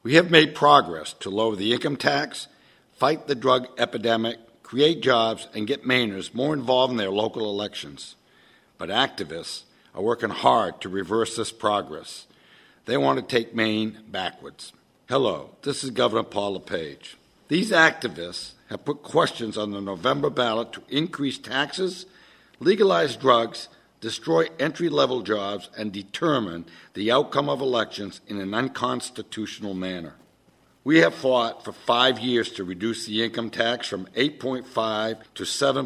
We have made progress to lower the income tax, fight the drug epidemic, create jobs, and get Mainers more involved in their local elections. But activists are working hard to reverse this progress. They want to take Maine backwards. Hello, this is Governor Paul LePage. These activists have put questions on the November ballot to increase taxes, legalize drugs, destroy entry-level jobs, and determine the outcome of elections in an unconstitutional manner. We have fought for 5 years to reduce the income tax from 8.5 to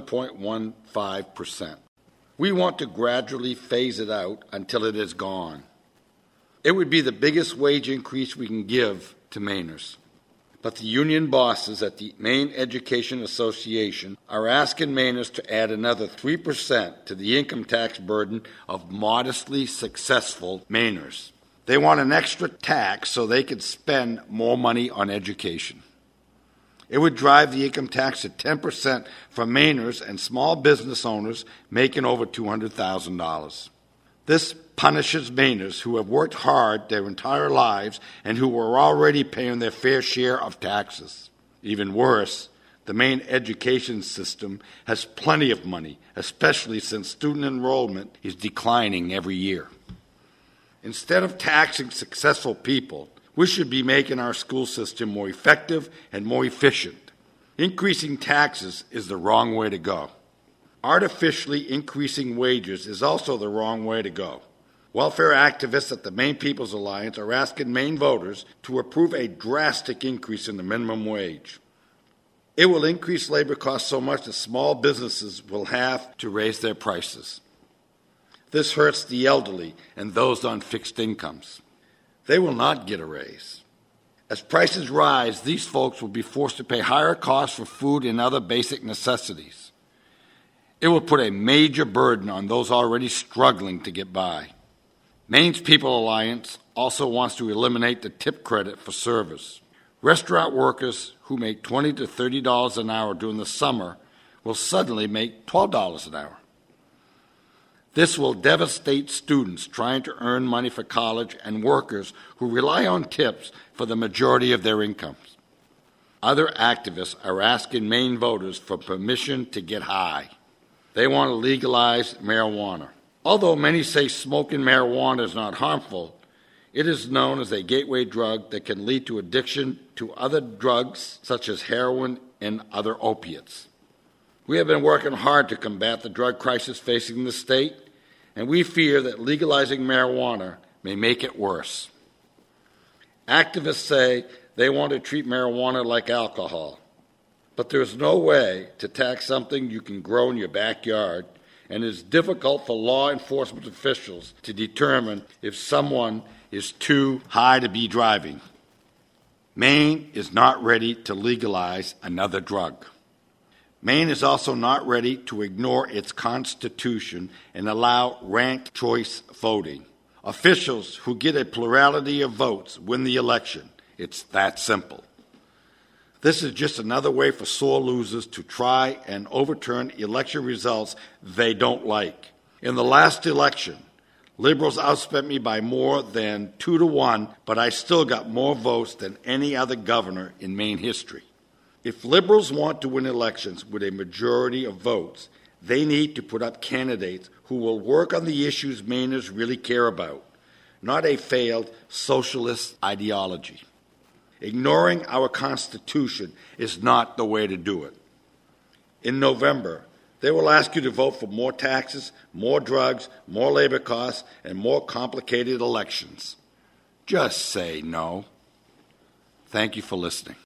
7.15%. We want to gradually phase it out until it is gone. It would be the biggest wage increase we can give to Mainers. But the union bosses at the Maine Education Association are asking Mainers to add another 3% to the income tax burden of modestly successful Mainers. They want an extra tax so they can spend more money on education. It would drive the income tax to 10% for Mainers and small business owners making over $200,000. This punishes Mainers who have worked hard their entire lives and who are already paying their fair share of taxes. Even worse, the Maine education system has plenty of money, especially since student enrollment is declining every year. Instead of taxing successful people, we should be making our school system more effective and more efficient. Increasing taxes is the wrong way to go. Artificially increasing wages is also the wrong way to go. Welfare activists at the Maine People's Alliance are asking Maine voters to approve a drastic increase in the minimum wage. It will increase labor costs so much that small businesses will have to raise their prices. This hurts the elderly and those on fixed incomes. They will not get a raise. As prices rise, these folks will be forced to pay higher costs for food and other basic necessities. It will put a major burden on those already struggling to get by. Maine's People Alliance also wants to eliminate the tip credit for service. Restaurant workers who make $20 to $30 an hour during the summer will suddenly make $12 an hour. This will devastate students trying to earn money for college and workers who rely on tips for the majority of their incomes. Other activists are asking Maine voters for permission to get high. They want to legalize marijuana. Although many say smoking marijuana is not harmful, it is known as a gateway drug that can lead to addiction to other drugs such as heroin and other opiates. We have been working hard to combat the drug crisis facing the state, and we fear that legalizing marijuana may make it worse. Activists say they want to treat marijuana like alcohol. But there's no way to tax something you can grow in your backyard, and it's difficult for law enforcement officials to determine if someone is too high to be driving. Maine is not ready to legalize another drug. Maine is also not ready to ignore its Constitution and allow ranked choice voting. Officials who get a plurality of votes win the election. It's that simple. This is just another way for sore losers to try and overturn election results they don't like. In the last election, Liberals outspent me by more than 2-1, but I still got more votes than any other governor in Maine history. If Liberals want to win elections with a majority of votes, they need to put up candidates who will work on the issues Mainers really care about, not a failed socialist ideology. Ignoring our Constitution is not the way to do it. In November, they will ask you to vote for more taxes, more drugs, more labor costs, and more complicated elections. Just say no. Thank you for listening.